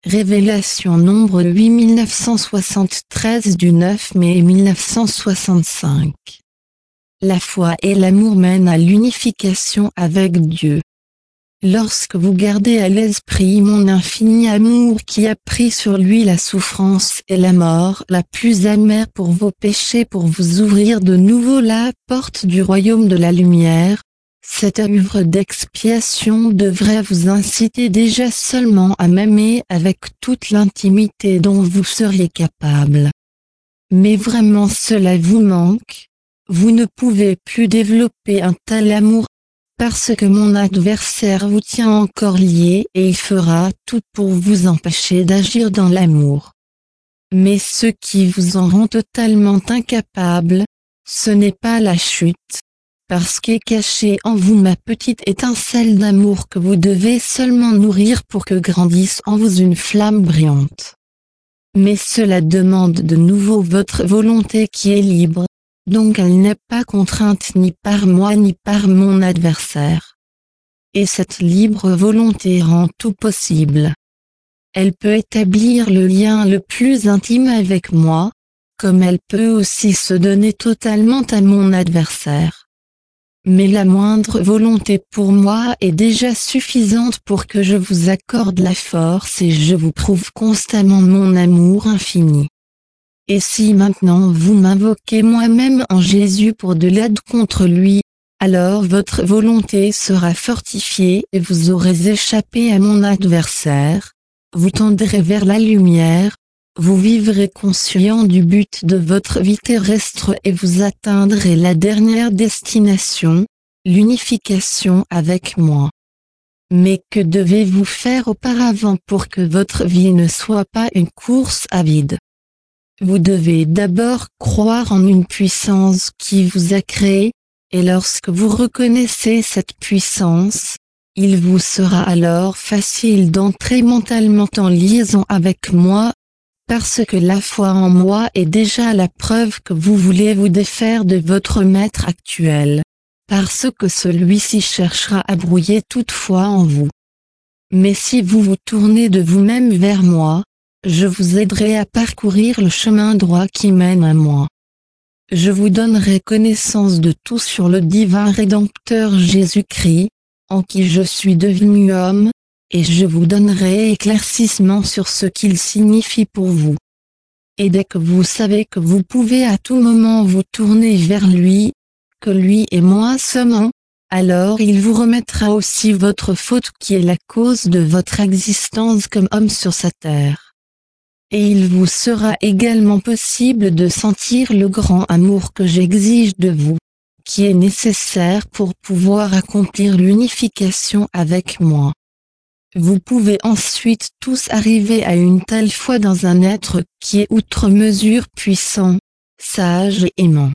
Révélation nombre 8973 du 9 mai 1965. La foi et l'amour mènent à l'unification avec Dieu. Lorsque vous gardez à l'esprit mon infini amour qui a pris sur lui la souffrance et la mort la plus amère pour vos péchés pour vous ouvrir de nouveau la porte du royaume de la lumière, cette œuvre d'expiation devrait vous inciter déjà seulement à m'aimer avec toute l'intimité dont vous seriez capable. Mais vraiment cela vous manque, vous ne pouvez plus développer un tel amour, parce que mon adversaire vous tient encore lié et il fera tout pour vous empêcher d'agir dans l'amour. Mais ce qui vous en rend totalement incapable, ce n'est pas la chute, parce qu'est cachée en vous ma petite étincelle d'amour que vous devez seulement nourrir pour que grandisse en vous une flamme brillante. Mais cela demande de nouveau votre volonté qui est libre, donc elle n'est pas contrainte ni par moi ni par mon adversaire. Et cette libre volonté rend tout possible. Elle peut établir le lien le plus intime avec moi, comme elle peut aussi se donner totalement à mon adversaire. Mais la moindre volonté pour moi est déjà suffisante pour que je vous accorde la force et je vous prouve constamment mon amour infini. Et si maintenant vous m'invoquez moi-même en Jésus pour de l'aide contre lui, alors votre volonté sera fortifiée et vous aurez échappé à mon adversaire, vous tendrez vers la lumière, vous vivrez conscient du but de votre vie terrestre et vous atteindrez la dernière destination, l'unification avec moi. Mais que devez-vous faire auparavant pour que votre vie ne soit pas une course à vide ? Vous devez d'abord croire en une puissance qui vous a créé, et lorsque vous reconnaissez cette puissance, il vous sera alors facile d'entrer mentalement en liaison avec moi, parce que la foi en moi est déjà la preuve que vous voulez vous défaire de votre maître actuel, parce que celui-ci cherchera à brouiller toute foi en vous. Mais si vous vous tournez de vous-même vers moi, je vous aiderai à parcourir le chemin droit qui mène à moi. Je vous donnerai connaissance de tout sur le divin Rédempteur Jésus-Christ, en qui je suis devenu homme, et je vous donnerai éclaircissement sur ce qu'il signifie pour vous. Et dès que vous savez que vous pouvez à tout moment vous tourner vers lui, que lui et moi sommes un, alors il vous remettra aussi votre faute qui est la cause de votre existence comme homme sur sa terre. Et il vous sera également possible de sentir le grand amour que j'exige de vous, qui est nécessaire pour pouvoir accomplir l'unification avec moi. Vous pouvez ensuite tous arriver à une telle foi dans un être qui est outre mesure puissant, sage et aimant.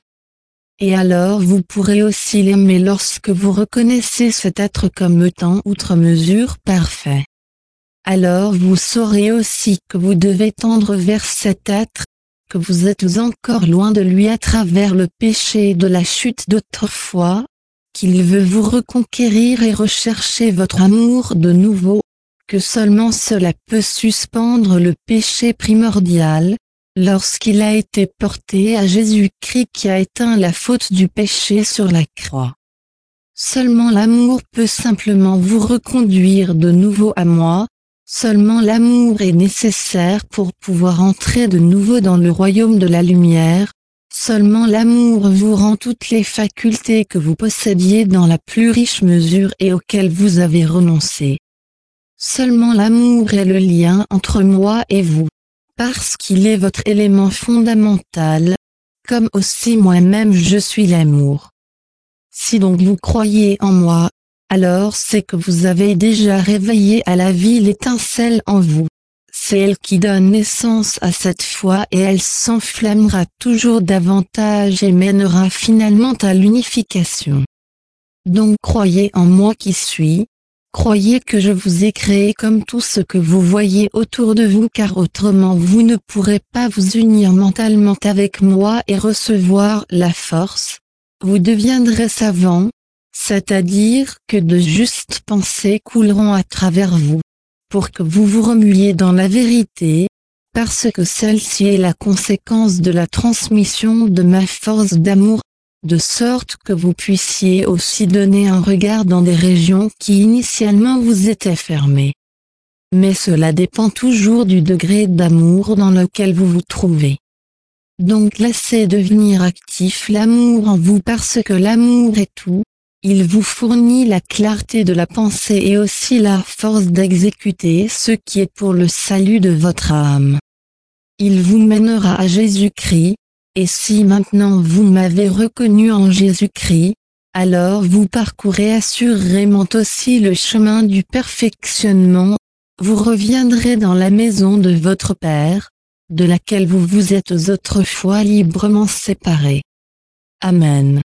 Et alors vous pourrez aussi l'aimer lorsque vous reconnaissez cet être comme étant outre mesure parfait. Alors vous saurez aussi que vous devez tendre vers cet être, que vous êtes encore loin de lui à travers le péché de la chute d'autrefois, qu'il veut vous reconquérir et rechercher votre amour de nouveau, que seulement cela peut suspendre le péché primordial, lorsqu'il a été porté à Jésus-Christ qui a éteint la faute du péché sur la croix. Seulement l'amour peut simplement vous reconduire de nouveau à moi. Seulement l'amour est nécessaire pour pouvoir entrer de nouveau dans le royaume de la lumière, seulement l'amour vous rend toutes les facultés que vous possédiez dans la plus riche mesure et auxquelles vous avez renoncé. Seulement l'amour est le lien entre moi et vous, parce qu'il est votre élément fondamental, comme aussi moi-même je suis l'amour. Si donc vous croyez en moi, alors c'est que vous avez déjà réveillé à la vie l'étincelle en vous. C'est elle qui donne naissance à cette foi et elle s'enflammera toujours davantage et mènera finalement à l'unification. Donc croyez en moi qui suis, croyez que je vous ai créé comme tout ce que vous voyez autour de vous car autrement vous ne pourrez pas vous unir mentalement avec moi et recevoir la force, vous deviendrez savant, c'est-à-dire que de justes pensées couleront à travers vous. pour que vous vous remuiez dans la vérité, parce que celle-ci est la conséquence de la transmission de ma force d'amour, de sorte que vous puissiez aussi donner un regard dans des régions qui initialement vous étaient fermées. Mais cela dépend toujours du degré d'amour dans lequel vous vous trouvez. Donc laissez devenir actif l'amour en vous parce que l'amour est tout, il vous fournit la clarté de la pensée et aussi la force d'exécuter ce qui est pour le salut de votre âme. Il vous mènera à Jésus-Christ, et si maintenant vous m'avez reconnu en Jésus-Christ, alors vous parcourez assurément aussi le chemin du perfectionnement, vous reviendrez dans la maison de votre Père, de laquelle vous vous êtes autrefois librement séparés. Amen.